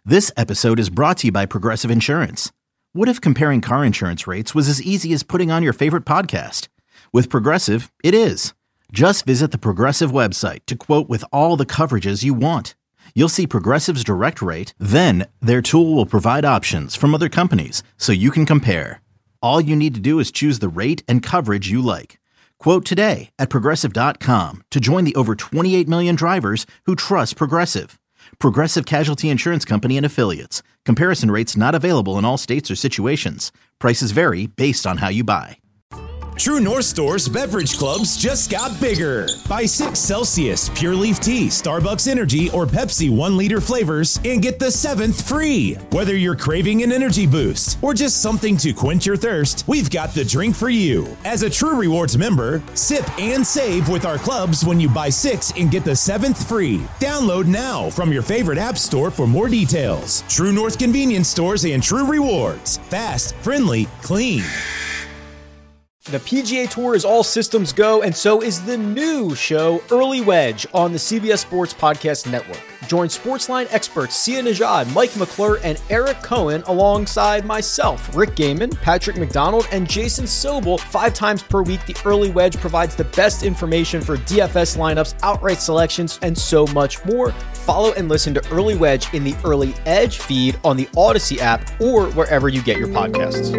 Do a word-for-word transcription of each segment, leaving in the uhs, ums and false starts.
This episode is brought to you by Progressive Insurance. What if comparing car insurance rates was as easy as putting on your favorite podcast? With Progressive, it is. Just visit the Progressive website to quote with all the coverages you want. You'll see Progressive's direct rate, then their tool will provide options from other companies so you can compare. All you need to do is choose the rate and coverage you like. Quote today at Progressive dot com to join the over twenty-eight million drivers who trust Progressive. Progressive Casualty Insurance Company and Affiliates. Comparison rates not available in all states or situations. Prices vary based on how you buy. True North Store's beverage clubs just got bigger. Buy six Celsius, Pure Leaf Tea, Starbucks Energy, or Pepsi one liter flavors and get the seventh free. Whether you're craving an energy boost or just something to quench your thirst, we've got the drink for you. As a True Rewards member, sip and save with our clubs when you buy six and get the seventh free. Download now from your favorite app store for more details. True North Convenience Stores and True Rewards. Fast, friendly, clean. The P G A Tour is all systems go, and so is the new show, Early Wedge, on the C B S Sports Podcast Network. Join Sportsline experts Sia Nejad, Mike McClure, and Eric Cohen alongside myself, Rick Gaiman, Patrick McDonald, and Jason Sobel. Five times per week, the Early Wedge provides the best information for D F S lineups, outright selections, and so much more. Follow and listen to Early Wedge in the Early Edge feed on the Odyssey app or wherever you get your podcasts.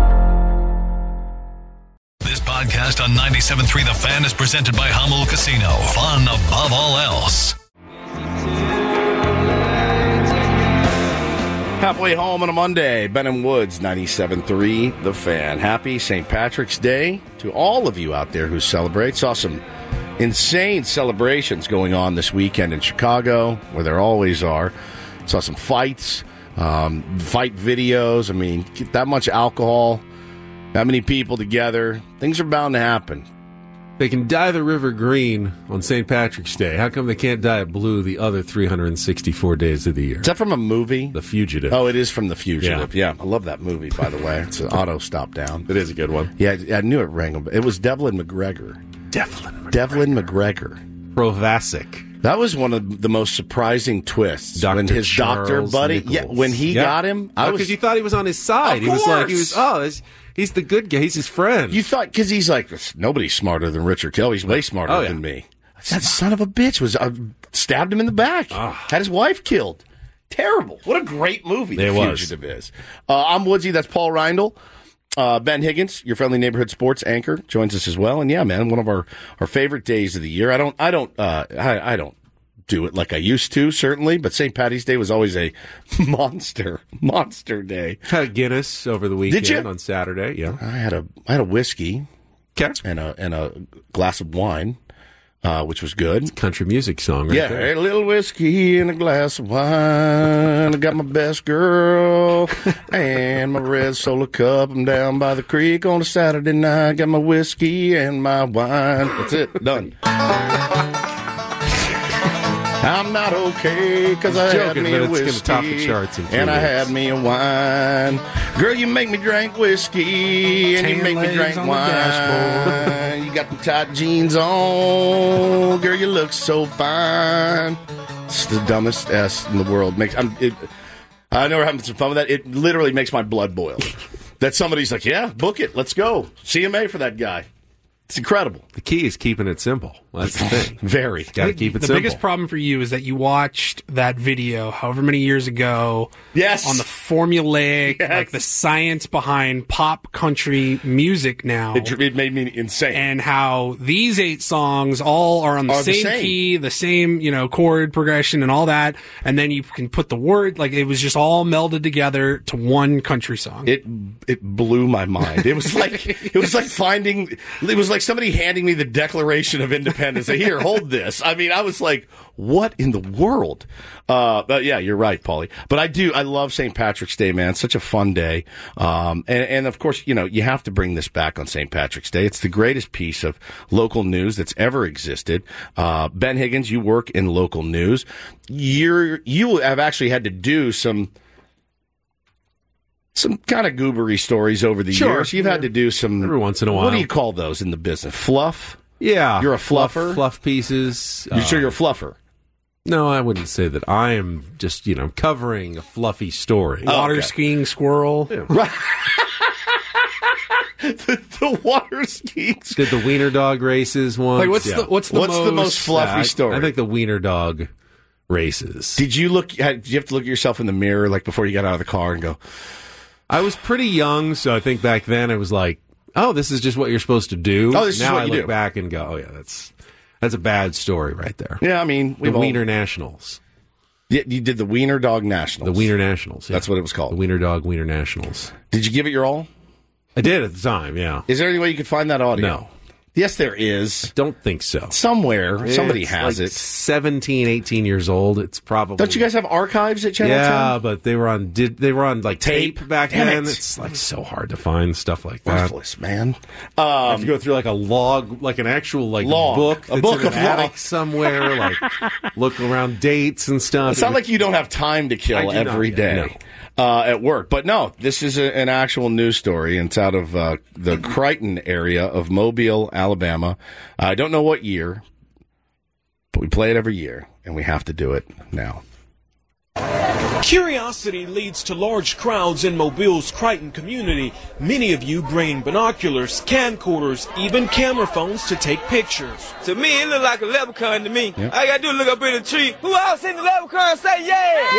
This podcast on ninety-seven point three The Fan is presented by Hummel Casino. Fun above all else. Halfway home on a Monday, Ben and Woods, ninety-seven point three The Fan. Happy Saint Patrick's Day to all of you out there who celebrate. Saw some insane celebrations going on this weekend in Chicago, where there always are. Saw some fights, um, fight videos. I mean, get that much alcohol, that many people together, things are bound to happen. They can dye the river green on Saint Patrick's Day. How come they can't dye it blue the other three hundred sixty-four days of the year? Is that from a movie? The Fugitive. Oh, it is from The Fugitive. Yeah, yeah, I love that movie, by the way. It's an auto stop down. It is a good one. Yeah, I knew it rang a bell. It was Devlin McGregor. Devlin McGregor. Devlin McGregor. Provasic. That was one of the most surprising twists. Doctor When his Charles doctor buddy, Nichols. yeah, when he yeah. got him, I oh, was because you thought he was on his side. Of he was like, he course. was, oh, he's, he's the good guy. He's his friend. You thought, because he's like, nobody's smarter than Richard Kelly. He's way smarter Oh, yeah. than me. That son of a bitch was uh, stabbed him in the back. Oh. Had his wife killed. Terrible. What a great movie The It was. Fugitive is. Uh, I'm Woodsy. That's Paul Reindl. Uh, Ben Higgins, your friendly neighborhood sports anchor, joins us as well. And yeah, man, one of our, our favorite days of the year. I don't, I don't, uh, I, I don't do it like I used to, certainly, but Saint Patty's Day was always a monster, monster day. Had a Guinness over the weekend Did you? on Saturday. Yeah. I had a, I had a whiskey Okay. and a, and a glass of wine. Uh, which was good. Country music song, right yeah, there. a little whiskey and a glass of wine. I got my best girl and my red Solo cup. I'm down by the creek on a Saturday night. Got my whiskey and my wine. That's it. Done. I'm not okay because I joking, had me but a it's whiskey gonna top the charts in three and I days. had me a wine. Girl, you make me drink whiskey and you Tan make me legs drink on the wine. You got the tight jeans on, girl. You look so fine. It's the dumbest S in the world. Makes I'm. It, I know we're having some fun with that. It literally makes my blood boil. That somebody's like, yeah, book it. Let's go. C M A for that guy. It's incredible. The key is keeping it simple. That's the thing. Very. Got to keep it the simple. biggest problem for you is that you watched that video however many years ago Yes. on the formulaic, Yes. like the science behind pop country music now. It, it made me insane. And how these eight songs all are on the, Are the same, same. key, the same, you know, chord progression and all that. And then you can put the word, like it was just all melded together to one country song. It it blew my mind. It was like it was like finding it was like somebody handing me the Declaration of Independence. Say, here, hold this. I mean, I was like, what in the world? Uh, but yeah, you're right, Paulie. But I do, I love Saint Patrick's Day, man. Such a fun day. Um, and, and of course, you know, you have to bring this back on Saint Patrick's Day. It's the greatest piece of local news that's ever existed. Uh, Ben Higgins, you work in local news. You're, you have actually had to do some, some kind of goobery stories over the Sure. years. You've had to do some Every once in a What while. do you call those in the business? Fluff? Yeah. You're a Fluff- fluffer? Fluff pieces. You uh, sure you're a fluffer? No, I wouldn't say that. I am just, you know, covering a fluffy story. Water okay. skiing squirrel. Yeah. Right. the, the water skiing. Did the wiener dog races once? Like, what's Yeah. the what's the What's most, the most fluffy I- story? I think the wiener dog races. Did you look? Did you have to look at yourself in the mirror like before you got out of the car and go? I was pretty young, so I think back then I was like, "Oh, this is just what you're supposed to do." Oh, this is now what I you look do. back and go, "Oh yeah, that's that's a bad story right there." Yeah, I mean, The we've all- Wiener Nationals. Yeah, you did the Wiener Dog Nationals. The Wiener Nationals. Yeah. That's what it was called. The Wiener Dog Wiener Nationals. Did you give it your all? I did at the time, yeah. Is there any way you could find that audio? No. Yes, there is. Don't think so. Somewhere, somebody It's has like it. seventeen, eighteen years old. It's probably. Don't you guys have archives at Channel Yeah, ten? but they were on did they were on like Tape? tape, back Damn then. it. It's like so hard to find stuff like that. Worthless, man. You Um, have to go through like a log, like an actual like Log. book, A that's book in of an attic log. somewhere. Like look around dates and stuff. it's not like you don't have time to I kill do not, every yeah, day no. uh, at work. But no, this is a, an actual news story, and it's out of uh, the Crichton area of Mobile, Alabama. I don't know what year, but we play it every year, and we have to do it now. Curiosity leads to large crowds in Mobile's Crichton community. Many of you bring binoculars, camcorders, even camera phones to take pictures. To me, it look like a leprechaun to me. All I gotta do is look up in the tree. Who else seen the leprechaun? Say yeah!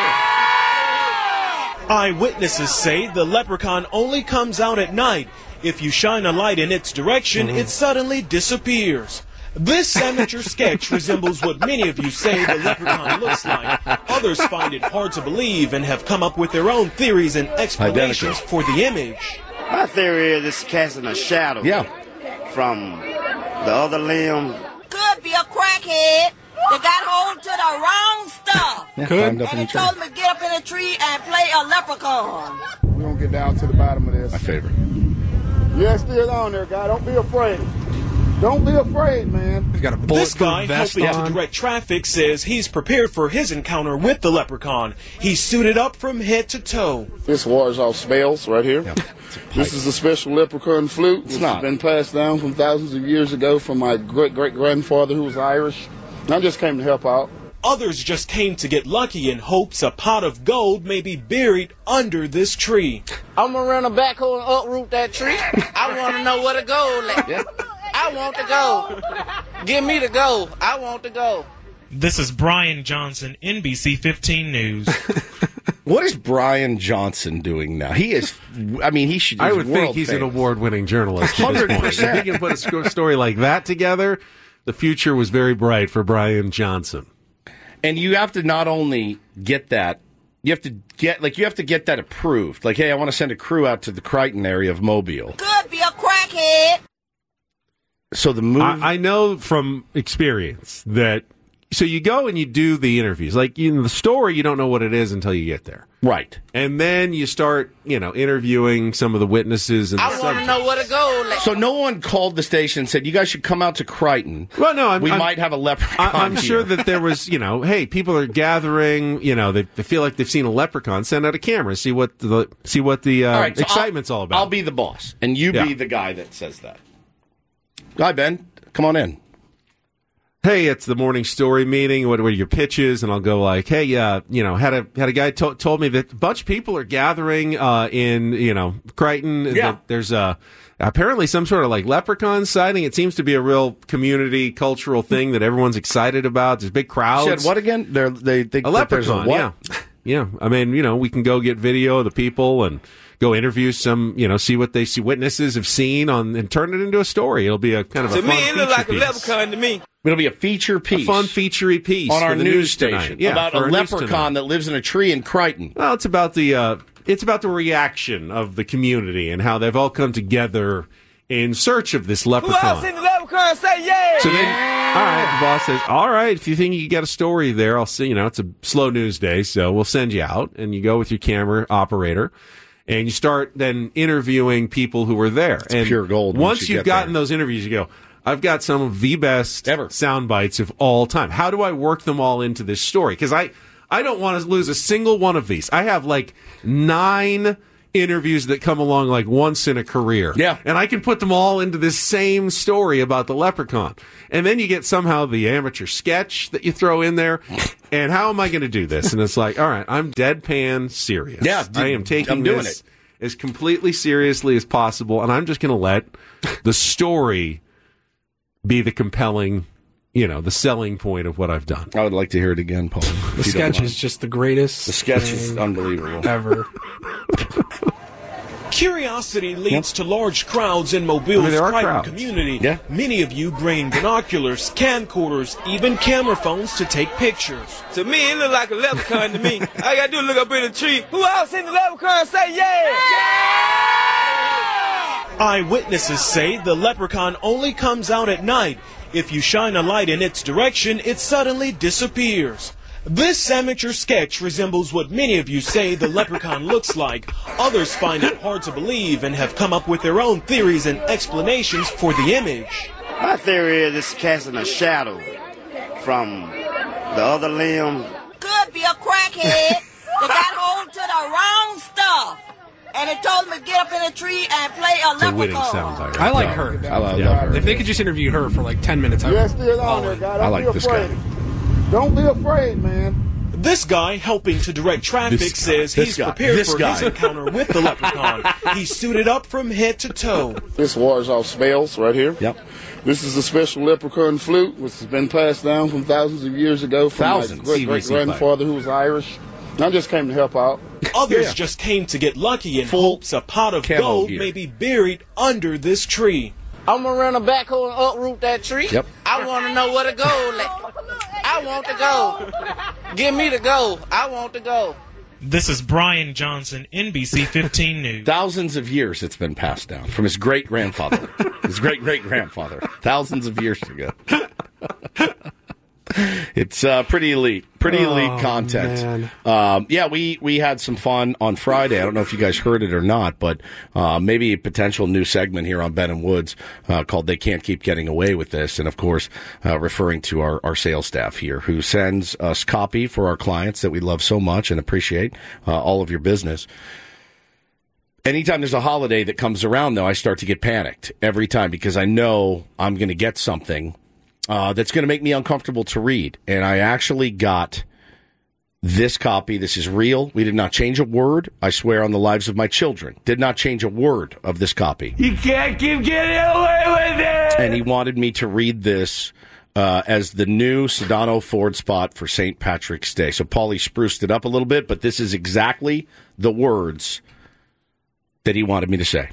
Yeah! Eyewitnesses say the leprechaun only comes out at night. If you shine a light in its direction, it suddenly disappears. This amateur sketch resembles what many of you say the leprechaun looks like. Others find it hard to believe and have come up with their own theories and explanations Identical. for the image. My theory is it's casting a shadow Yeah. from the other limb. Could be a crackhead that got hold to the wrong stuff. Yeah, climbed up And in they the tree. told him to get up in a tree and play a leprechaun. We're going to get down to the bottom of this. My favorite. Yeah, still on there, guy. Don't be afraid. Don't be afraid, man. Got a This bulletproof guy vest helping on. to direct traffic says he's prepared for his encounter with the leprechaun. He's suited up from head to toe. This wars off spells right here. This is a special leprechaun flute. It's not. been passed down from thousands of years ago from my great-great-grandfather who was Irish. And I just came to help out. Others just came to get lucky in hopes a pot of gold may be buried under this tree. I'm gonna run a backhoe and uproot that tree. I want to know where the gold at. I want the gold. Give me the gold. I want the gold. This is Brian Johnson, N B C fifteen News. What is Brian Johnson doing now? He is, I mean, he should. I he's would think world he's an famous. award-winning journalist. at this point. one hundred percent. If he can put a sco- story like that together, the future was very bright for Brian Johnson. And you have to not only get that, you have to get like you have to get that approved. Like, hey, I want to send a crew out to the Crichton area of Mobile. Could be a crackhead. So the move, I, I know from experience that. So you go and you do the interviews. Like in the story, you don't know what it is until you get there. right? And then you start, you know, interviewing some of the witnesses and the I want to subjects. know where the gold at. So no one called the station and said, "You guys should come out to Crichton." Well, no, I'm, we I'm, might have a leprechaun. I, I'm here. sure that there was, you know, hey, people are gathering. You know, they, they feel like they've seen a leprechaun. Send out a camera, see what the see what the uh, All right, so excitement's I'll, all about. I'll be the boss, and you Yeah. be the guy that says that. Hi, Ben. Come on in. Hey, it's the morning story meeting. What, what are your pitches? And I'll go like, hey, uh, you know, had a had a guy to- told me that a bunch of people are gathering uh, in, you know, Crichton. and Yeah. that there's a apparently some sort of like leprechaun sighting. It seems to be a real community cultural thing that everyone's excited about. There's big crowds. Said what again? They're, they think A that there's leprechaun, what? yeah. Yeah. I mean, you know, we can go get video of the people and go interview some, you know, see what they see witnesses have seen on and turn it into a story. It'll be a kind of To a me, fun it look feature like a piece. leprechaun to me. It'll be a feature piece, A fun featurey piece on for our the news tonight. station Yeah, about for a our news leprechaun tonight. that lives in a tree in Crichton. Well, it's about the uh, it's about the reaction of the community and how they've all come together in search of this Who else leprechaun. seen the leprechaun? Say yeah! So then, all right, the boss says, all right, if you think you got a story there, I'll see, you know, it's a slow news day, so we'll send you out. And you go with your camera operator, and you start then interviewing people who were there. It's and pure gold once Once you you've get gotten there. those interviews, you go, I've got some of the best Ever. sound bites of all time. How do I work them all into this story? Because I, I don't want to lose a single one of these. I have like nine interviews that come along like once in a career. Yeah. And I can put them all into this same story about the leprechaun. And then you get somehow the amateur sketch that you throw in there. And how am I going to do this? And it's like, all right, I'm deadpan serious. Yeah, I am taking I'm doing this it. as completely seriously as possible. And I'm just going to let the story be the compelling, you know, the selling point of what I've done. I would like to hear it again, Paul. The sketch is just the greatest. The sketch is unbelievable. Ever. Curiosity leads to large crowds in Mobile's I mean, there are private crowds. community. Yeah. Many of you bring binoculars, camcorders, even camera phones to take pictures. To me, it look like a leprechaun to me. I gotta do is look up in the tree. Who else seen the leprechaun say yeah? Yeah! Eyewitnesses say the leprechaun only comes out at night. If you shine a light in its direction, it suddenly disappears. This amateur sketch resembles what many of you say the leprechaun looks like. Others find it hard to believe and have come up with their own theories and explanations for the image. My theory is it's casting a shadow from the other limb. Could be a crackhead that got hold to the wrong stuff. And it told him to get up in a tree and play a It's a winning leprechaun. sound bite. I like her. I love, Yeah. love her. If they could just interview her for like ten minutes, I Yeah, would. still on there, guy. Don't I like be this afraid. guy. Don't be afraid, man. This guy helping to direct traffic This guy. says This he's guy. prepared This for guy. his encounter with the leprechaun. He's suited up from head to toe. This wars off spells right here. Yep. This is a special leprechaun flute, which has been passed down from thousands of years ago from Thousands. my great-great-grandfather who was Irish. I just came to help out. Others Yeah. just came to get lucky in Full hopes a pot of camo gold gear. may be buried under this tree. I'm gonna run a backhoe and uproot that tree. Yep. I want to know where the gold at. I want the gold. Give me the gold. I want the gold. This is Brian Johnson, N B C fifteen News. Thousands of years it's been passed down from his great grandfather, his great great grandfather, thousands of years ago. It's uh, pretty elite, pretty elite Oh, content. Um, yeah, we, we had some fun on Friday. I don't know if you guys heard it or not, but uh, maybe a potential new segment here on Ben and Woods uh, called "They Can't Keep Getting Away with This," and of course, uh, referring to our, our sales staff here who sends us copy for our clients that we love so much and appreciate uh, all of your business. Anytime there's a holiday that comes around, though, I start to get panicked every time because I know I'm going to get something Uh, that's going to make me uncomfortable to read. And I actually got this copy. This is real. We did not change a word. I swear on the lives of my children. Did not change a word of this copy. You can't keep getting away with it! And he wanted me to read this uh, as the new Sedano Ford spot for Saint Patrick's Day. So Paulie spruced it up a little bit, but this is exactly the words that he wanted me to say.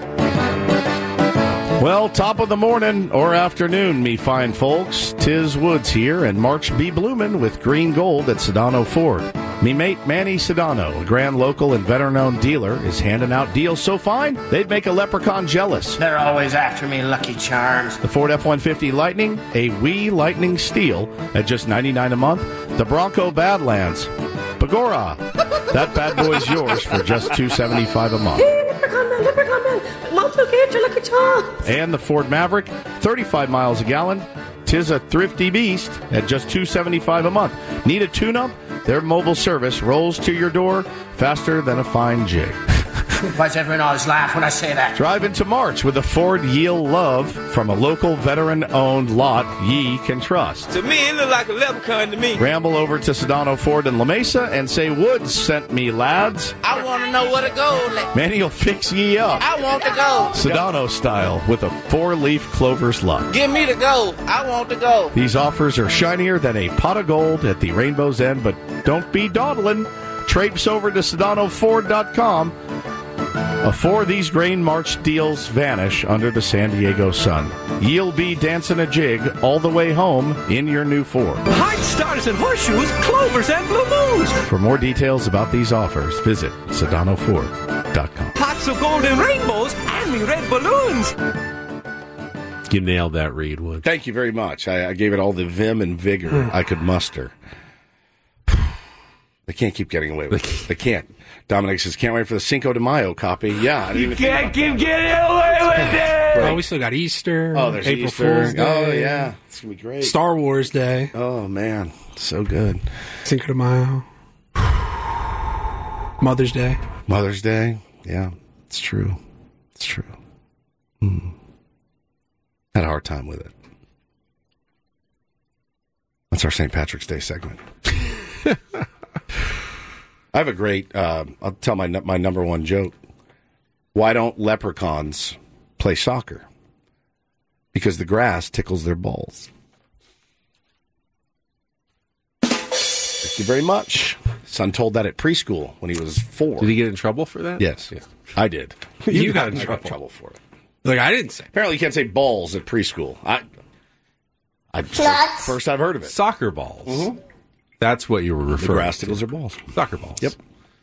Well, top of the morning or afternoon, me fine folks. Tiz Woods here, and March be bloomin' with green gold at Sedano Ford. Me mate Manny Sedano, a grand local and veteran-owned dealer, is handing out deals so fine they'd make a leprechaun jealous. They're always after me, Lucky Charms. The Ford F one fifty Lightning, a wee Lightning Steel at just ninety-nine dollars a month. The Bronco Badlands, Pagora, that bad boy's yours for just two hundred seventy-five dollars a month. Leprechaun man, leprechaun man, Mom will get your Lucky Charms. And the Ford Maverick, thirty-five miles a gallon. Tis a thrifty beast at just two hundred seventy-five dollars a month. Need a tune-up? Their mobile service rolls to your door faster than a fine jig. Why's everyone always laugh when I say that? Drive into March with a Ford Yield Love from a local veteran-owned lot ye can trust. To me, it look like a leprechaun to me. Ramble over to Sedano Ford in La Mesa and say, Woods sent me, lads. I want to know where the gold at. Manny will fix ye up. I want the gold. Sedano style with a four-leaf clover's luck. Give me the gold. I want the gold. These offers are shinier than a pot of gold at the rainbow's end, but don't be dawdling. Traipse over to Sedano Ford dot com. Before these grain March deals vanish under the San Diego sun, you'll be dancing a jig all the way home in your new Ford. Hard stars and horseshoes, clovers and blue moons. For more details about these offers, visit Sedano Ford dot com. Pots of golden rainbows and me red balloons. You nailed that, Reed Wood. Thank you very much. I, I gave it all the vim and vigor I could muster. They can't keep getting away with it. They can't. Dominic says, can't wait for the Cinco de Mayo copy. Yeah, I didn't even think about keep getting away with it. Oh, we still got Easter. Oh, there's April Easter. Fool's Day. Oh, yeah. It's going to be great. Star Wars Day. Oh, man. So good. Cinco de Mayo. Mother's Day. Mother's Day. Yeah, it's true. It's true. Hmm. Had a hard time with it. That's our Saint Patrick's Day segment. I have a great, uh, I'll tell my my number one joke. Why don't leprechauns play soccer? Because the grass tickles their balls. Thank you very much. Son told that at preschool when he was four. Did he get in trouble for that? Yes. Yeah. I did. You, you got in I trouble. got in trouble for it. Like, I didn't say. Apparently you can't say balls at preschool. I, I First I've heard of it. Soccer balls. Mm-hmm. That's what you were referring to. The grass tickles their balls. Soccer balls. Yep.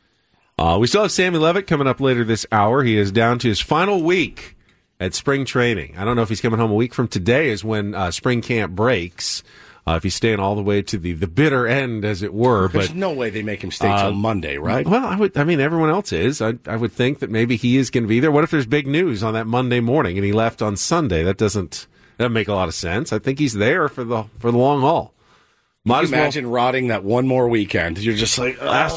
Uh, we still have Sammy Levitt coming up later this hour. He is down to his final week at spring training. I don't know if he's coming home a week from today is when uh, spring camp breaks. Uh, if he's staying all the way to the, the bitter end, as it were. There's but no way they make him stay till uh, Monday, right? Well, I would. I mean, everyone else is. I, I would think that maybe he is going to be there. What if there's big news on that Monday morning and he left on Sunday? That doesn't that doesn't make a lot of sense. I think he's there for the for the long haul. Might Can as you well. imagine rotting that one more weekend? You're just like, Last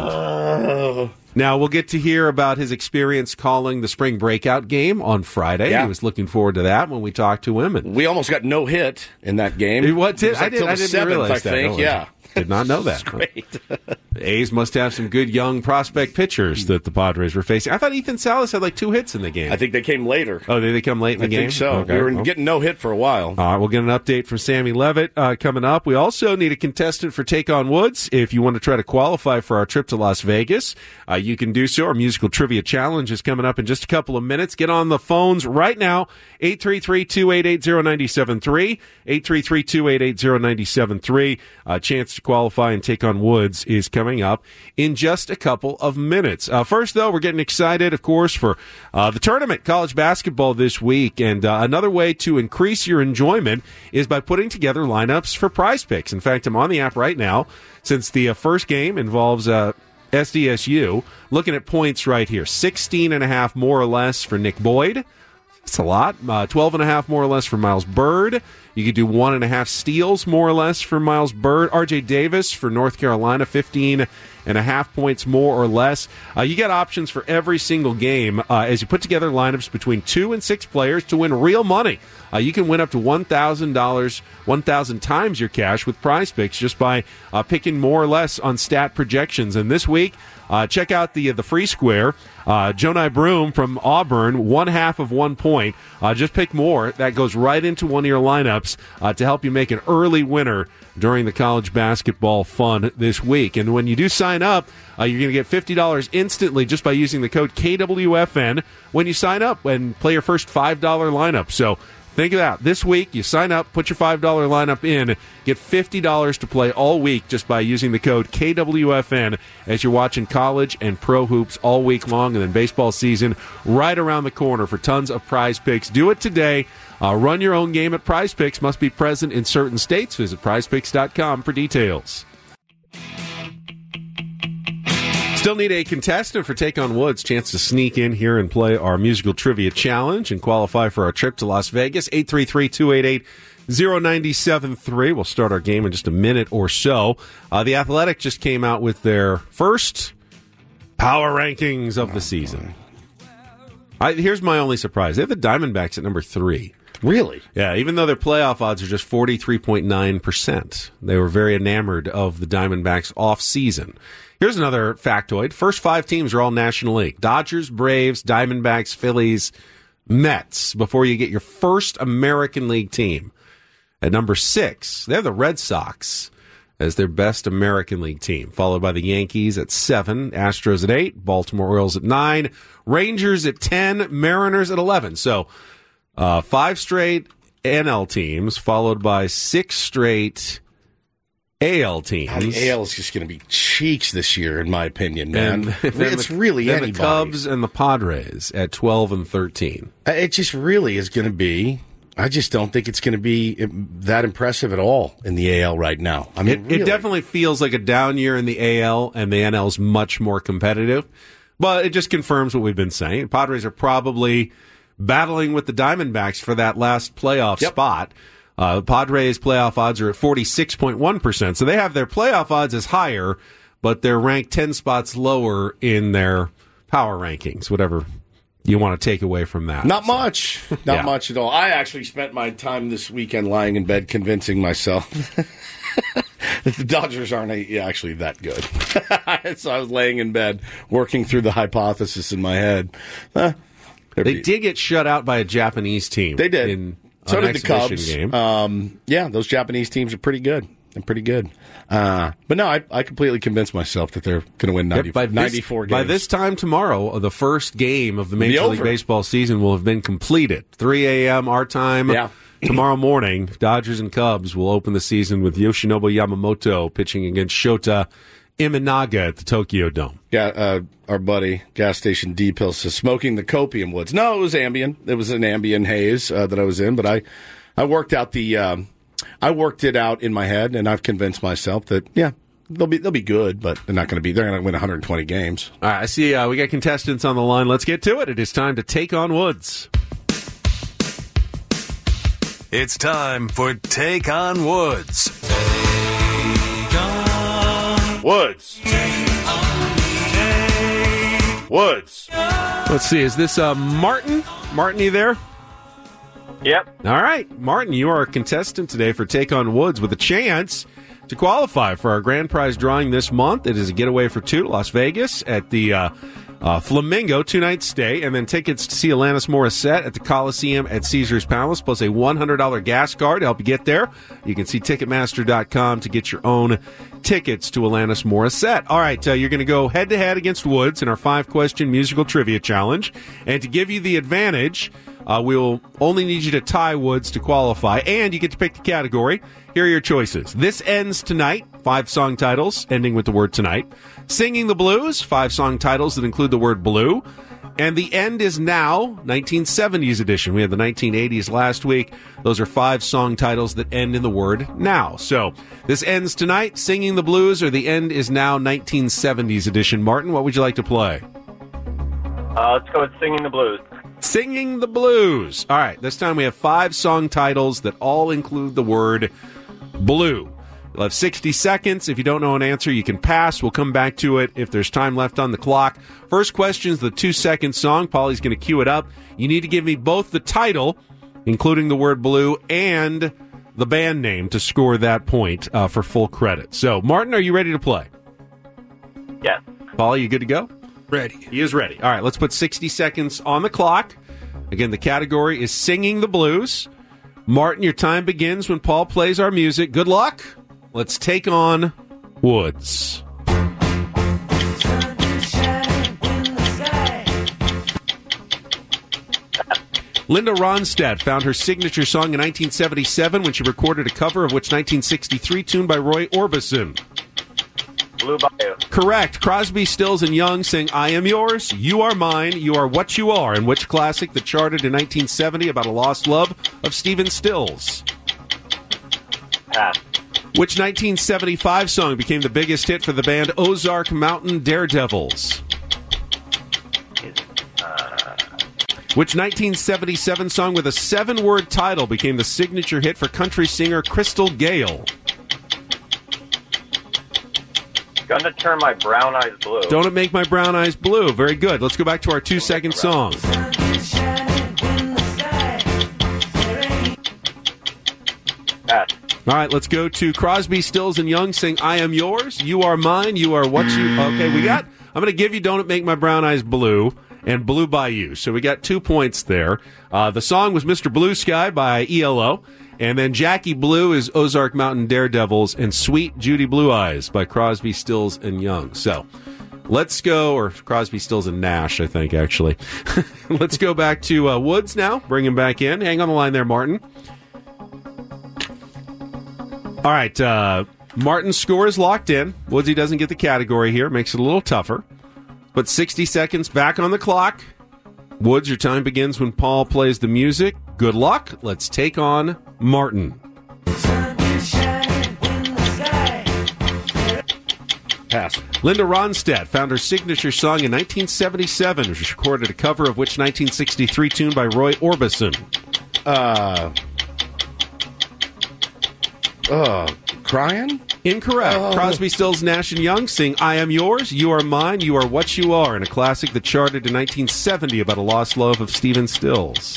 weekend. Now, we'll get to hear about his experience calling the spring breakout game on Friday. Yeah. He was looking forward to that when we talked to him. And we almost got no hit in that game. What did, It was like I, did, till I the didn't seventh, realize I that. think. No, yeah. Did not know that. Great. The A's must have some good young prospect pitchers that the Padres were facing. I thought Ethan Salas had like two hits in the game. I think they came later. Oh, did they come late in the I game? think so. Okay. We were Well. getting no hit for a while. All right, we'll get an update from Sammy Levitt uh, coming up. We also need a contestant for Take on Woods. If you want to try to qualify for our trip to Las Vegas, uh, you can do so. Our musical trivia challenge is coming up in just a couple of minutes. Get on the phones right now, eight three three, two eight eight, zero nine seven three, eight three three, two eight eight, zero nine seven three. A chance to qualify and take on Woods is coming up in just a couple of minutes. Uh, first, though, we're getting excited, of course, for uh, the tournament, college basketball this week. And uh, another way to increase your enjoyment is by putting together lineups for Prize Picks. In fact, I'm on the app right now since the uh, first game involves uh, S D S U. Looking at points right here, sixteen and a half more or less for Nick Boyd. That's a lot. Uh, twelve and a half more or less for Miles Byrd. You could do one and a half steals more or less for Miles Byrd. R J Davis for North Carolina, fifteen and a half points more or less. Uh, you get options for every single game uh, as you put together lineups between two and six players to win real money. Uh, you can win up to one thousand dollars, one thousand times your cash with Prize Picks just by uh, picking more or less on stat projections. And this week, uh, check out the the free square. Uh, Jonai Broom from Auburn, one half of one point. Uh, just pick more. That goes right into one of your lineups uh, to help you make an early winner during the college basketball fun this week. And when you do sign up, uh, you're going to get fifty dollars instantly just by using the code K W F N when you sign up and play your first five dollar lineup. So think of that. This week, you sign up, put your five dollar lineup in, get fifty dollars to play all week just by using the code K W F N as you're watching college and pro hoops all week long, and then baseball season right around the corner for tons of Prize Picks. Do it today. Uh, run your own game at Prize Picks. Must be present in certain states. Visit prize picks dot com for details. Still need a contestant for Take on Woods. Chance to sneak in here and play our musical trivia challenge and qualify for our trip to Las Vegas. eight three three, two eight eight, zero nine seven three. We'll start our game in just a minute or so. Uh, the Athletic just came out with their first power rankings of the season. I, here's my only surprise. They have the Diamondbacks at number three. Really? Yeah, even though their playoff odds are just forty-three point nine percent. They were very enamored of the Diamondbacks off season. Here's another factoid. First five teams are all National League. Dodgers, Braves, Diamondbacks, Phillies, Mets, before you get your first American League team. At number six, they have the Red Sox as their best American League team, followed by the Yankees at seven, Astros at eight, Baltimore Orioles at nine, Rangers at ten, Mariners at eleven. So uh, five straight N L teams, followed by six straight A L teams. God, the A L is just going to be cheeks this year, in my opinion, man. And it's the, really then anybody. The Cubs and the Padres at twelve and thirteen. It just really is going to be. I just don't think it's going to be that impressive at all in the A L right now. I mean, it, really. it definitely feels like a down year in the A L, and the N L is much more competitive. But it just confirms what we've been saying. Padres are probably battling with the Diamondbacks for that last playoff yep. spot. Uh, the Padres' playoff odds are at forty-six point one percent, so they have their playoff odds as higher, but they're ranked ten spots lower in their power rankings, whatever you want to take away from that. Not so. much. Not Yeah. much at all. I actually spent my time this weekend lying in bed convincing myself that the Dodgers aren't actually that good. So I was laying in bed working through the hypothesis in my head. Uh, They did get shut out by a Japanese team. They did. In so an did the exhibition Cubs. game. Um, yeah, those Japanese teams are pretty good. They're pretty good. Uh, but no, I, I completely convinced myself that they're going to win ninety, Yep, by this- ninety-four games. By this time tomorrow, the first game of the Major Be League over. Baseball season will have been completed. three a.m. our time Yeah. tomorrow morning. Dodgers and Cubs will open the season with Yoshinobu Yamamoto pitching against Shota Imanaga at the Tokyo Dome. Yeah, uh, our buddy, gas station D Pill, says smoking the copium woods. No, it was Ambien. It was an Ambien haze uh, that I was in, but I, I worked out the, um, I worked it out in my head, and I've convinced myself that yeah, they'll be they'll be good, but they're not going to be. They're going to win one hundred twenty games. All right, I see. Uh, we got contestants on the line. Let's get to it. It is time to take on Woods. It's time for Take on Woods. Woods. Woods. Let's see. Is this uh, Martin? Martin, you there? Yep. All right, Martin, you are a contestant today for Take on Woods with a chance to qualify for our grand prize drawing this month. It is a getaway for two to Las Vegas at the uh, uh, Flamingo, two-night stay, and then tickets to see Alanis Morissette at the Coliseum at Caesars Palace, plus a one hundred dollars gas card to help you get there. You can see Ticketmaster dot com to get your own tickets to Alanis Morissette. All right, uh, you're going to go head-to-head against Woods in our five-question musical trivia challenge, and to give you the advantage, Uh, we'll only need you to tie Woods to qualify, and you get to pick the category. Here are your choices. This Ends Tonight, five song titles ending with the word tonight. Singing the Blues, five song titles that include the word blue. And The End Is Now, nineteen seventies edition. We had the nineteen eighties last week. Those are five song titles that end in the word now. So, This Ends Tonight, Singing the Blues, or The End Is Now, nineteen seventies edition. Martin, what would you like to play? Uh, let's go with Singing the Blues. Singing the Blues. All right, this time we have five song titles that all include the word blue. You'll have sixty seconds. If you don't know an answer, you can pass. We'll come back to it if there's time left on the clock. First question is the two-second song. Paulie's going to cue it up. You need to give me both the title, including the word blue, and the band name to score that point uh, for full credit. So, Martin, are you ready to play? Yes. Paulie, you good to go? Ready. He is ready. All right, let's put sixty seconds on the clock. Again, the category is Singing the Blues. Martin, your time begins when Paul plays our music. Good luck. Let's take on Woods. Linda Ronstadt found her signature song in nineteen seventy-seven when she recorded a cover of which nineteen sixty-three tune by Roy Orbison. Blue Bayou. Correct. Crosby, Stills, and Young sing I Am Yours, You Are Mine, You Are What You Are, in which classic that charted in nineteen seventy about a lost love of Stephen Stills? Pass. Which nineteen seventy-five song became the biggest hit for the band Ozark Mountain Daredevils? Uh, Which nineteen seventy-seven song with a seven-word title became the signature hit for country singer Crystal Gale? Gonna turn my brown eyes blue. Don't It Make My Brown Eyes Blue. Very good. Let's go back to our two-second song. Pass. All right, let's go to Crosby, Stills, and Young sing I Am Yours, You Are Mine, You Are What You... Okay, we got... I'm going to give you Don't It Make My Brown Eyes Blue and Blue by You. So we got two points there. Uh, the song was Mister Blue Sky by E L O. And then Jackie Blue is Ozark Mountain Daredevils, and Sweet Judy Blue Eyes by Crosby, Stills, and Young. So let's go, or Crosby, Stills, and Nash, I think, actually. Let's go back to uh, Woods now. Bring him back in. Hang on the line there, Martin. All right, uh, Martin's score is locked in. Woodsy doesn't get the category here. Makes it a little tougher. But sixty seconds back on the clock. Woods, your time begins when Paul plays the music. Good luck. Let's take on Martin. Pass. Linda Ronstadt found her signature song in nineteen seventy-seven. She recorded a cover of which nineteen sixty-three tune by Roy Orbison? Uh, uh, Crying? Incorrect. Oh. Crosby, Stills, Nash, and Young sing I Am Yours, You Are Mine, You Are What You Are, in a classic that charted in nineteen seventy about a lost love of Stephen Stills.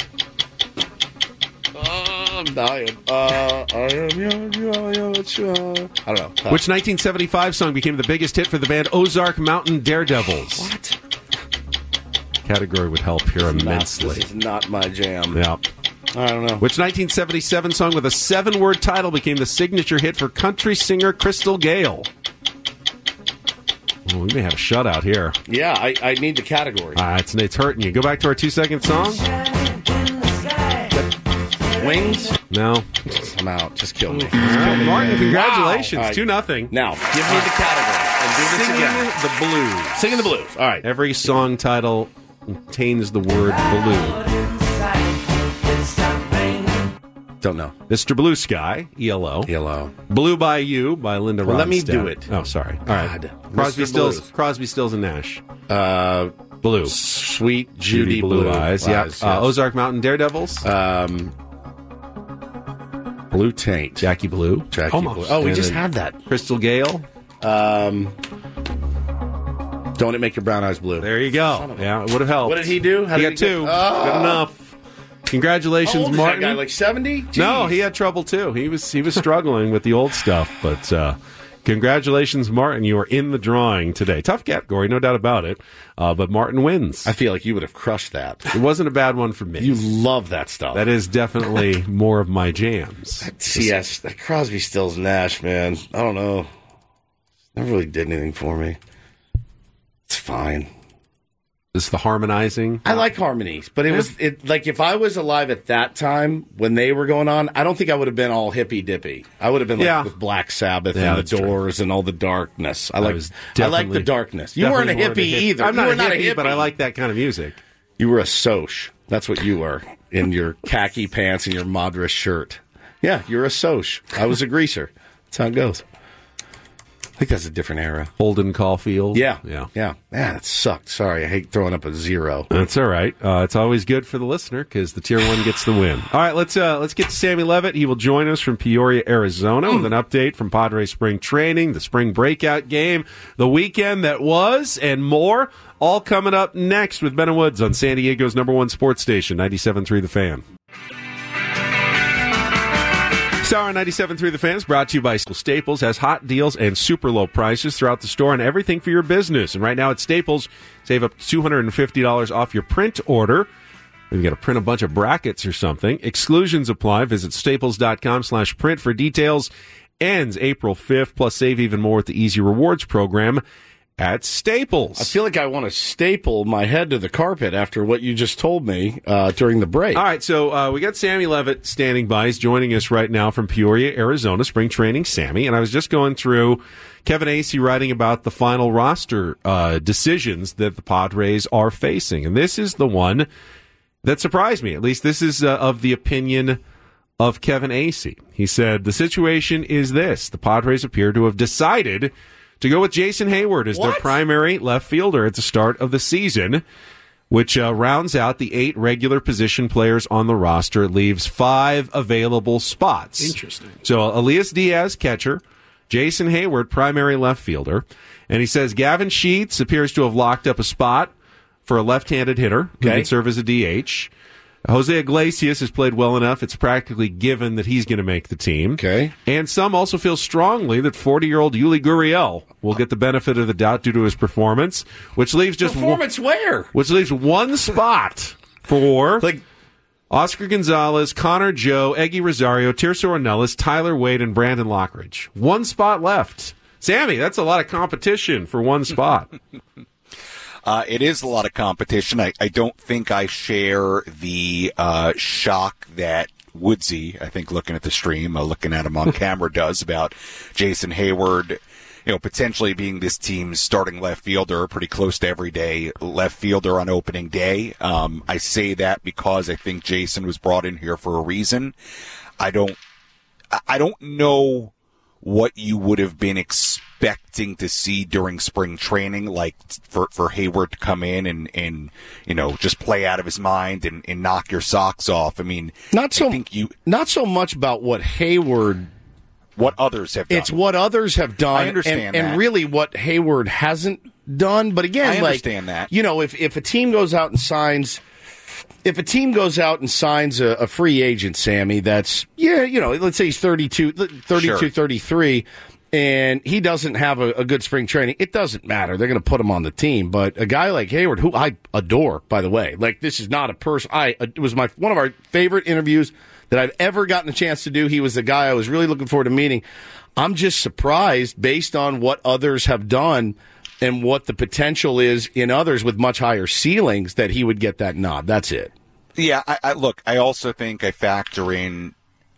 Oh, I'm dying. Uh, I am yours, you are what you are. I don't know. Which nineteen seventy-five song became the biggest hit for the band Ozark Mountain Daredevils? What? Category would help here immensely. Not, this is not my jam. Yeah. I don't know. Which nineteen seventy-seven song with a seven-word title became the signature hit for country singer Crystal Gale? Oh, we may have a shutout here. Yeah, I, I need the category. Uh, it's, it's hurting you. Go back to our two-second song. Wings? No. I'm out. Just kill me. Just All right, kill me, Martin, man. congratulations. Wow. All right. two nothing. Now, give me the category and do this Singing again. the blues. Singing the blues. All right. Every song title contains the word blue. Don't know. Mister Blue Sky, E L O. E L O. Blue by You by Linda Well, let me Ronstadt. do it. Oh, sorry. All right. God. Crosby, Mister Stills, Blues. Crosby, Stills, and Nash. Uh, Blue. Sweet Judy, Blue, Blue Eyes. Yep. Eyes, Uh, yes. Ozark Mountain Daredevils. Um, Blue Taint. Jackie Blue. Jackie Almost. Blue. Oh, we And just then had that. Crystal Gale. Um, Don't It Make Your Brown Eyes Blue. There you go. Yeah, it would have helped. What did he do? How he did got he two. get- Oh. Good enough. Congratulations, How old is Martin. that guy? Like seventy? No, he had trouble too. He was he was struggling with the old stuff, but uh, congratulations, Martin. You are in the drawing today. Tough category, no doubt about it. Uh, but Martin wins. I feel like you would have crushed that. It wasn't a bad one for me. You love that stuff. That is definitely more of my jams. Yes, that Crosby, Stills, Nash, man. I don't know. Never really did anything for me. It's fine. This is the harmonizing. I like harmonies, but it Yeah. was it like if I was alive at that time when they were going on, I don't think I would have been all hippy dippy. I would have been like Yeah. with Black Sabbath Yeah, and the that's true. Doors and all the darkness. I I like was I like the definitely- darkness. You weren't a Definitely more of hippie either. I'm you not, were a not hippie, a hippie, but I like that kind of music. You were a Soch. That's what you were in your khaki pants and your Madras shirt. Yeah, you're a Soch. I was a greaser. That's how it goes. I think that's a different era. Holden Caulfield. Yeah, Yeah. yeah. Man, that sucked. Sorry, I hate throwing up a zero. That's all right. Uh, it's always good for the listener because the tier one gets the win. All right, let's uh, let's get to Sammy Levitt. He will join us from Peoria, Arizona, with an update from Padres spring training, the spring breakout game, the weekend that was, and more. All coming up next with Ben and Woods on San Diego's number one sports station, ninety-seven point three The Fan. Sour ninety-seven point three The Fan is brought to you by Staples. Has hot deals and super low prices throughout the store on everything for your business. And right now at Staples, save up to two hundred fifty dollars off your print order. If you got to print a bunch of brackets or something. Exclusions apply. Visit staples.com slash print for details. Ends April fifth. Plus save even more with the Easy Rewards program at Staples. I feel like I want to staple my head to the carpet after what you just told me uh, during the break. All right, so uh, we got Sammy Levitt standing by. He's joining us right now from Peoria, Arizona, spring training, Sammy. And I was just going through Kevin Acee writing about the final roster uh, decisions that the Padres are facing. And this is the one that surprised me. At least this is uh, of the opinion of Kevin Acee. He said, the situation is this. The Padres appear to have decided to go with Jason Hayward as What? their primary left fielder at the start of the season, which uh, rounds out the eight regular position players on the roster. It leaves five available spots. Interesting. So Elias Diaz, catcher, Jason Hayward, primary left fielder. And he says Gavin Sheets appears to have locked up a spot for a left-handed hitter who Okay. can serve as a D H. Jose Iglesias has played well enough. It's practically given that he's going to make the team. Okay. And some also feel strongly that forty-year-old Yuli Gurriel will get the benefit of the doubt due to his performance, which leaves just Performance where? one, which leaves one spot for Like, Oscar Gonzalez, Connor Joe, Eggy Rosario, Tirso Ornelas, Tyler Wade, and Brandon Lockridge. One spot left. Sammy, that's a lot of competition for one spot. Uh, it is a lot of competition. I, I don't think I share the uh, shock that Woodsy, I think looking at the stream, uh, looking at him on camera, does about Jason Hayward, you know, potentially being this team's starting left fielder, pretty close to everyday left fielder on opening day. Um, I say that because I think Jason was brought in here for a reason. I don't, I don't know what you would have been expecting to see during spring training, like for, for Hayward to come in and, and, you know, just play out of his mind and, and knock your socks off. I mean, not so I think you, not so much about what Hayward what others have done. It's what others have done. I understand and, that. and really what Hayward hasn't done. But again, I like, understand that. You know, if, if a team goes out and signs, if a team goes out and signs a, a free agent, Sammy, that's, yeah, you know, let's say he's thirty-two, thirty-two, Sure. thirty-three, and he doesn't have a, a good spring training, it doesn't matter. They're going to put him on the team. But a guy like Hayward, who I adore, by the way, like this is not a person, I, it was my, one of our favorite interviews that I've ever gotten a chance to do. He was the guy I was really looking forward to meeting. I'm just surprised based on what others have done and what the potential is in others with much higher ceilings that he would get that nod. That's it. Yeah, I, I look, I also think I factor in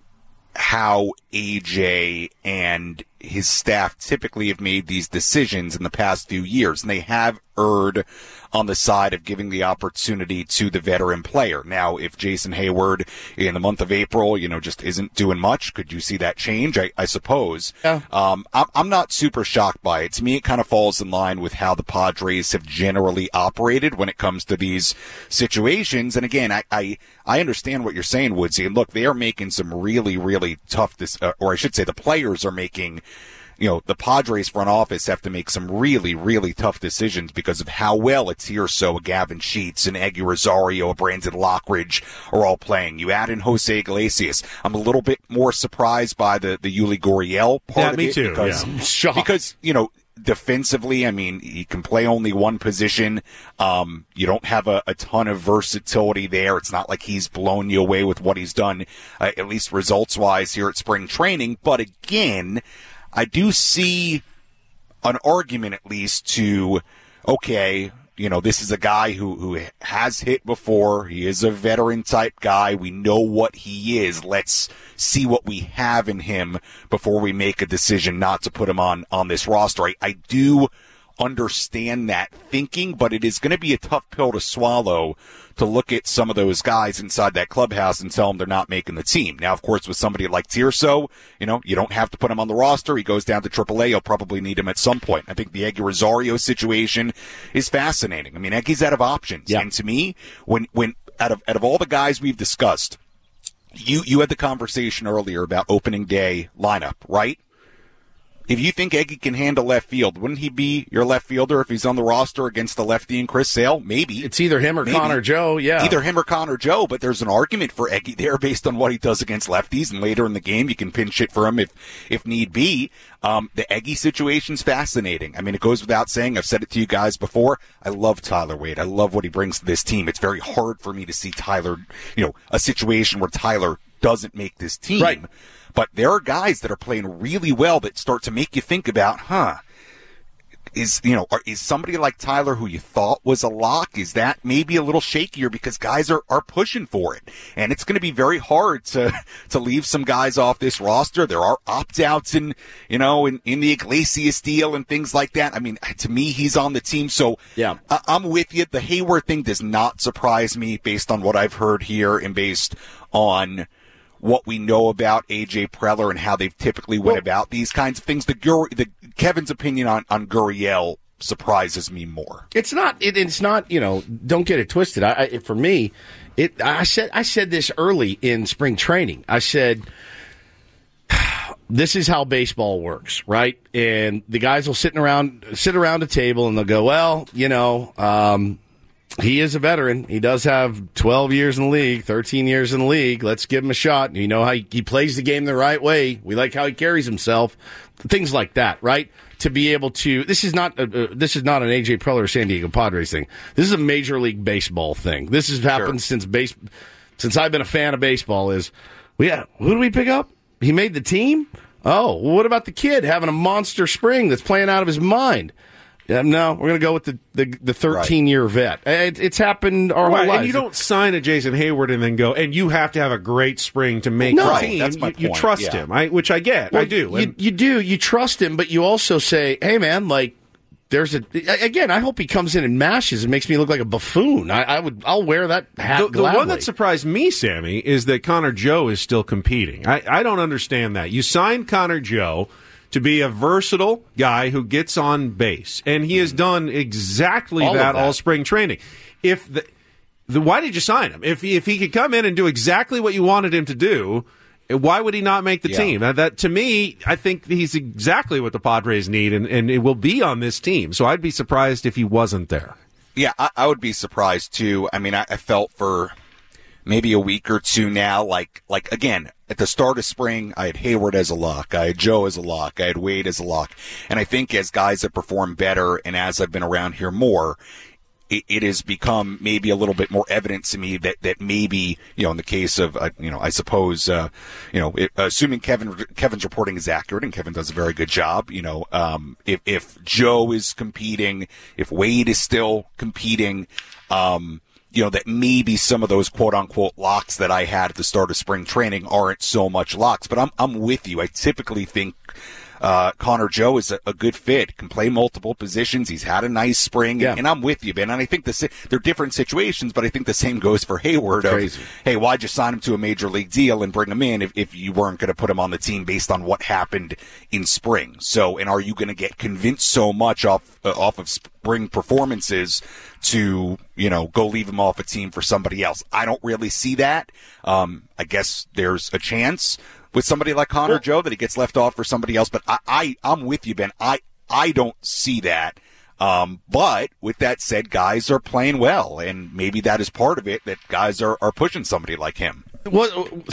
how A J and his staff typically have made these decisions in the past few years, and they have erred on the side of giving the opportunity to the veteran player. Now, if Jason Hayward in the month of April, you know, just isn't doing much, could you see that change? I, I suppose. Yeah. Um, I'm, I'm not super shocked by it. To me, it kind of falls in line with how the Padres have generally operated when it comes to these situations. And again, I, I, I understand what you're saying, Woodsy. And look, they are making some really, really tough, this, uh, or I should say the players are making, you know, the Padres front office have to make some really, really tough decisions because of how well it's here. So Gavin Sheets and Eggy Rosario, Brandon Lockridge are all playing. You add in Jose Iglesias. I'm a little bit more surprised by the, the Yuli Gurriel part Yeah, of me it. too, Because, yeah. because, you know, defensively, I mean, he can play only one position. Um, you don't have a, a ton of versatility there. It's not like he's blown you away with what he's done, uh, at least results-wise here at spring training. But again, I do see an argument at least to, okay, you know, this is a guy who, who has hit before. He is a veteran type guy. We know what he is. Let's see what we have in him before we make a decision not to put him on, on this roster. I, I do understand that thinking, but it is going to be a tough pill to swallow to look at some of those guys inside that clubhouse and tell them they're not making the team. Now, of course, with somebody like Tirso, you know, you don't have to put him on the roster. He goes down to triple A. You'll probably need him at some point. I think the Eggy Rosario situation is fascinating. I mean, Eggy's out of options. Yeah. And to me, when, when, out of, out of all the guys we've discussed, you, you had the conversation earlier about opening day lineup, right? If you think Eggy can handle left field, wouldn't he be your left fielder if he's on the roster against the lefty and Chris Sale? Maybe. It's either him or Maybe. Connor Joe, yeah. Either him or Connor Joe, but there's an argument for Eggy there based on what he does against lefties, and later in the game you can pinch hit for him if, if need be. Um, the Eggy situation's fascinating. I mean, it goes without saying, I've said it to you guys before, I love Tyler Wade. I love what he brings to this team. It's very hard for me to see Tyler, you know, a situation where Tyler doesn't make this team. Right. But there are guys that are playing really well that start to make you think about, huh, is, you know, are, is somebody like Tyler who you thought was a lock, is that maybe a little shakier because guys are, are pushing for it? And it's going to be very hard to, to leave some guys off this roster. There are opt-outs in, you know, in, in the Iglesias deal and things like that. I mean, to me, he's on the team. So yeah. I, I'm with you. The Hayward thing does not surprise me based on what I've heard here and based on what we know about A J Preller and how they've typically went well, about these kinds of things. The, Gur- the Kevin's opinion on, on Gurriel surprises me more. It's not, it, it's not, you know, don't get it twisted. I, I, for me, it, I said, I said this early in spring training. I said, this is how baseball works, right? And the guys will sit around, sit around a table and they'll go, well, you know, um, he is a veteran. He does have twelve years in the league, thirteen years in the league. Let's give him a shot. You know how he, he plays the game the right way. We like how he carries himself. Things like that, right? To be able to, this is not a, uh, this is not an A J Preller or San Diego Padres thing. This is a Major League Baseball thing. This has happened Sure. since base, since I've been a fan of baseball. Is well, yeah, who do we pick up? He made the team. Oh, well, what about the kid having a monster spring that's playing out of his mind? Yeah, no, we're going to go with the the, the thirteen-year right. vet. It, it's happened our right, whole lives. And you don't sign a Jason Hayward and then go, and you have to have a great spring to make no, the right, team. That's my you, you point. trust Yeah. him, I, which I get. Well, I do. You, And, you do. You trust him, but you also say, hey, man, like, there's a, again, I hope he comes in and mashes and makes me look like a buffoon. I, I would, I'll wear that hat the, the gladly. one that surprised me, Sammy, is that Connor Joe is still competing. I, I don't understand that. You signed Connor Joe to be a versatile guy who gets on base, and he has done exactly all that, that all spring training. If the, the why did you sign him? If he, if he could come in and do exactly what you wanted him to do, Why would he not make the Yeah. team? That, that to me, I think he's exactly what the Padres need, and, and it will be on this team. So I'd be surprised if he wasn't there. Yeah, I, I would be surprised too. I mean, I, I felt for maybe a week or two now, like, like again, at the start of spring, I had Hayward as a lock. I had Joe as a lock. I had Wade as a lock. And I think as guys have performed better and as I've been around here more, it, it has become maybe a little bit more evident to me that, that maybe, you know, in the case of, uh, you know, I suppose, uh, you know, it, assuming Kevin, Kevin's reporting is accurate, and Kevin does a very good job, you know, um, if, if Joe is competing, if Wade is still competing, um, you know, that maybe some of those quote unquote locks that I had at the start of spring training aren't so much locks, but I'm, I'm with you. I typically think, uh, Connor Joe is a, a good fit, can play multiple positions. He's had a nice spring, Yeah. and, and I'm with you, Ben. And I think the, si- they're different situations, but I think the same goes for Hayward. Of, Crazy. hey, why'd you sign him to a major league deal and bring him in if, if you weren't going to put him on the team based on what happened in spring? So, and are you going to get convinced so much off, uh, off of spring performances to, you know, go leave him off a team for somebody else? I don't really see that. Um, I guess there's a chance with somebody like Connor well, Joe that he gets left off for somebody else, but I, I, I'm with you, Ben. I, I don't see that. Um, but with that said, guys are playing well, and maybe that is part of it, that guys are, are pushing somebody like him. What?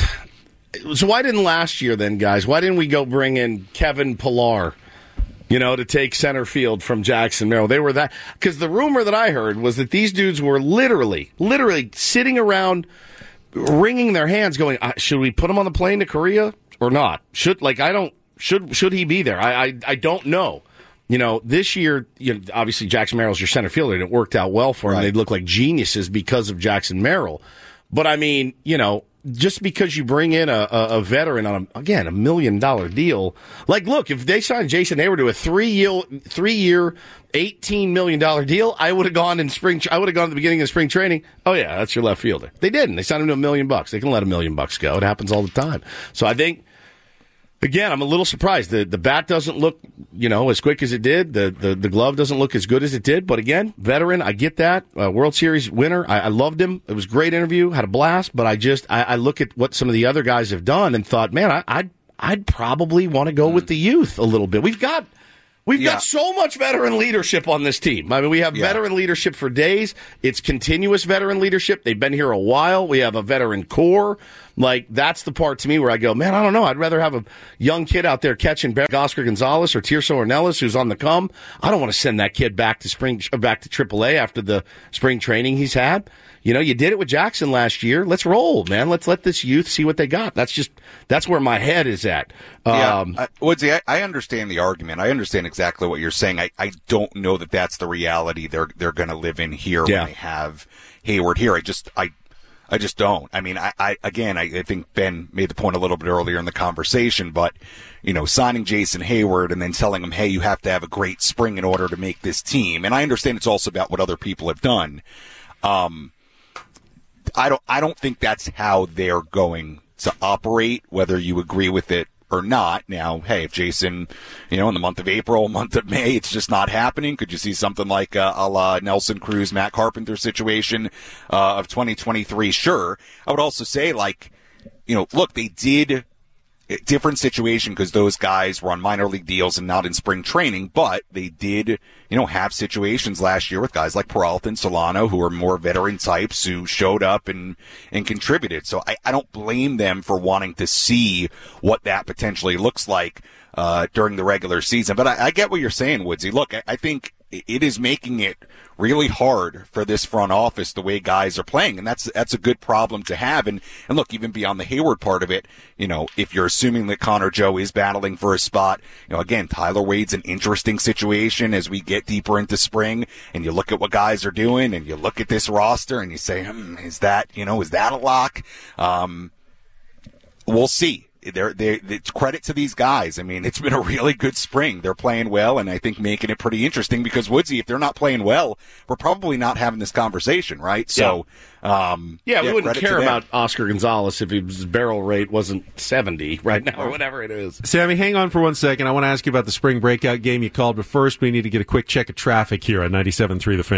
So why didn't last year then, guys? Why didn't we go bring in Kevin Pillar, you know, to take center field from Jackson Merrill? They were that, because the rumor that I heard was that these dudes were literally, literally sitting around wringing their hands going, should we put him on the plane to Korea or not? Should, like, I don't, should, should he be there? I, I, I don't know. You know, this year, you know, obviously Jackson Merrill's your center fielder, and it worked out well for him. Right. They look like geniuses because of Jackson Merrill. But I mean, you know, just because you bring in a, a, a veteran on, a, again, a million dollar deal, like, look, if they signed Jason Hayward to a three year, three year, eighteen million dollars deal, I would have gone in spring, I would have gone at the beginning of spring training. Oh yeah, that's your left fielder. They didn't. They signed him to a million bucks. They can let a million bucks go. It happens all the time. So I think, again, I'm a little surprised. The the bat doesn't look, you know, as quick as it did. The the, the glove doesn't look as good as it did. But again, veteran, I get that. Uh, World Series winner. I, I loved him. It was a great interview. Had a blast. But I just, I, I look at what some of the other guys have done and thought, man, I, I'd, I'd probably want to go with the youth a little bit. We've got... We've yeah. got so much veteran leadership on this team. I mean, we have yeah. veteran leadership for days. It's continuous veteran leadership. They've been here a while. We have a veteran core. Like, that's the part to me where I go, man, I don't know. I'd rather have a young kid out there catching back Oscar Gonzalez or Tirso Ornelas who's on the come. I don't want to send that kid back to spring, back to triple A after the spring training he's had. You know, you did it with Jackson last year. Let's roll, man. Let's let this youth see what they got. That's just, that's where my head is at. Um, yeah, I, Woodsy, I, I understand the argument. I understand exactly what you're saying. I, I don't know that that's the reality they're, they're going to live in here yeah. when they have Hayward here. I just, I, I just don't. I mean, I, I again, I, I think Ben made the point a little bit earlier in the conversation, but, you know, signing Jason Hayward and then telling him, hey, you have to have a great spring in order to make this team. And I understand it's also about what other people have done. Um, I don't, I don't think that's how they're going to operate, whether you agree with it or not. Now, hey, if Jason, you know, in the month of April, month of May, it's just not happening. Could you see something like uh, a la Nelson Cruz, Matt Carpenter situation uh, of twenty twenty-three? Sure. I would also say, like, you know, look, they did different situation because those guys were on minor league deals and not in spring training, but they did, you know, have situations last year with guys like Peralta and Solano who are more veteran types who showed up and, and contributed. So I, I don't blame them for wanting to see what that potentially looks like uh, during the regular season. But I, I get what you're saying, Woodsy. Look, I, I think it is making it really hard for this front office the way guys are playing, and that's that's a good problem to have. And and look, even beyond the Hayward part of it, you know, if you're assuming that Connor Joe is battling for a spot, you know, again, Tyler Wade's an interesting situation as we get deeper into spring, and you look at what guys are doing, and you look at this roster, and you say, hmm, is that, you know, is that a lock? Um, we'll see. They're, they're, it's credit to these guys. I mean, it's been a really good spring. They're playing well, and I think making it pretty interesting because, Woodsy, if they're not playing well, we're probably not having this conversation, right? So, yeah, um, yeah we yeah, wouldn't care about Oscar Gonzalez if his barrel rate wasn't seventy right now or whatever it is. Sammy, hang on for one second. I want to ask you about the spring breakout game you called, but first we need to get a quick check of traffic here on ninety-seven point three The Fan.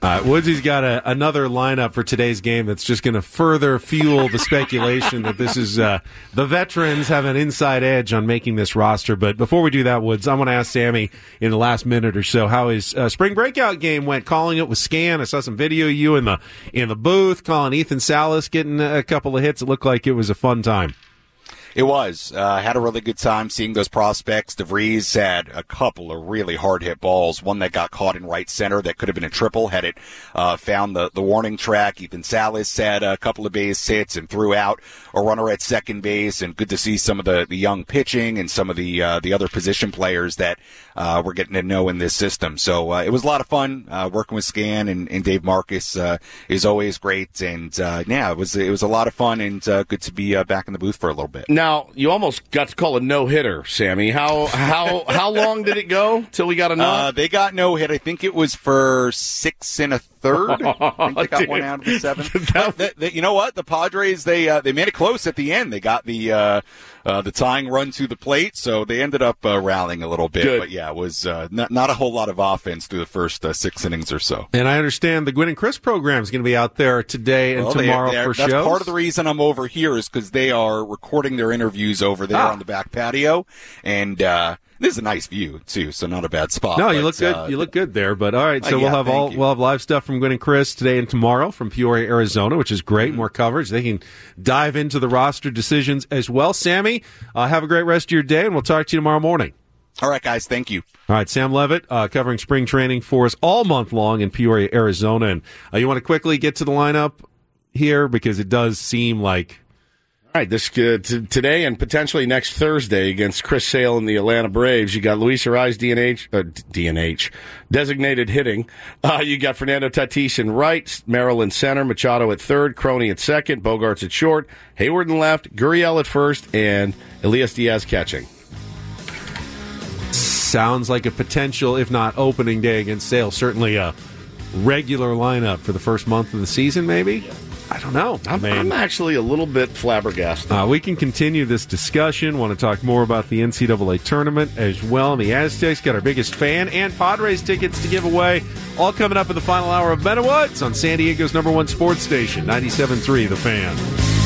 Uh, Woodsy's got a, another lineup for today's game that's just going to further fuel the speculation that this is uh, the veterans have an inside edge on making this roster. But before we do that, Woods, I want to ask Sammy in the last minute or so how his uh, spring breakout game went. Calling it with Scan, I saw some video of you in the in the booth calling Ethan Salas getting a couple of hits. It looked like it was a fun time. It was. I uh, had a really good time seeing those prospects. DeVries had a couple of really hard-hit balls, one that got caught in right center that could have been a triple had it uh, found the, the warning track. Ethan Salas had a couple of base hits and threw out a runner at second base, and good to see some of the, the young pitching and some of the uh, the other position players that uh, we're getting to know in this system. So uh, it was a lot of fun uh, working with Scan, and, and Dave Marcus uh, is always great. And, uh, yeah, it was, it was a lot of fun and uh, good to be uh, back in the booth for a little bit. Now, you almost got to call a no-hitter, Sammy. How how how long did it go till we got a no? Uh, they got no-hit. I think it was for six and a third. I think they got Dude. one out of the seven. But the, the, you know what? The Padres, they uh, they made it close at the end. They got the uh, uh, the tying run to the plate, so they ended up uh, rallying a little bit. Good. But, yeah, it was uh, not, not a whole lot of offense through the first uh, six innings or so. And I understand the Gwynn and Chris program is going to be out there today and Well, they- tomorrow they're- for that's shows. part of the reason I'm over here is because they are recording their interviews over there Ah. on the back patio, and uh, this is a nice view too, so not a bad spot. No, you But, look good. uh, you look good there. But all right, Uh, so we'll yeah, have thank all you. we'll have live stuff from Gwynn and Chris today and tomorrow from Peoria, Arizona, which is great. Mm-hmm. More coverage. They can dive into the roster decisions as well. Sammy, uh, have a great rest of your day, and we'll talk to you tomorrow morning. All right, guys. Thank you. All right, Sam Levitt uh, covering spring training for us all month long in Peoria, Arizona. And uh, you want to quickly get to the lineup here because it does seem like. All right, this uh, t- today and potentially next Thursday against Chris Sale and the Atlanta Braves. You got Luis Ariz, D N H, uh, D N H, designated hitting. Uh, you got Fernando Tatis in right, Merrill in center, Machado at third, Crony at second, Bogarts at short, Hayward in left, Gurriel at first, and Elias Diaz catching. Sounds like a potential, if not opening day against Sale. Certainly a regular lineup for the first month of the season, maybe? I don't know. I'm, I mean, I'm actually a little bit flabbergasted. Uh, we can continue this discussion. Want to talk more about the N C double A tournament as well. And the Aztecs got our biggest fan and Padres tickets to give away. All coming up in the final hour of Metawa. It's on San Diego's number one sports station, ninety-seven point three The Fan.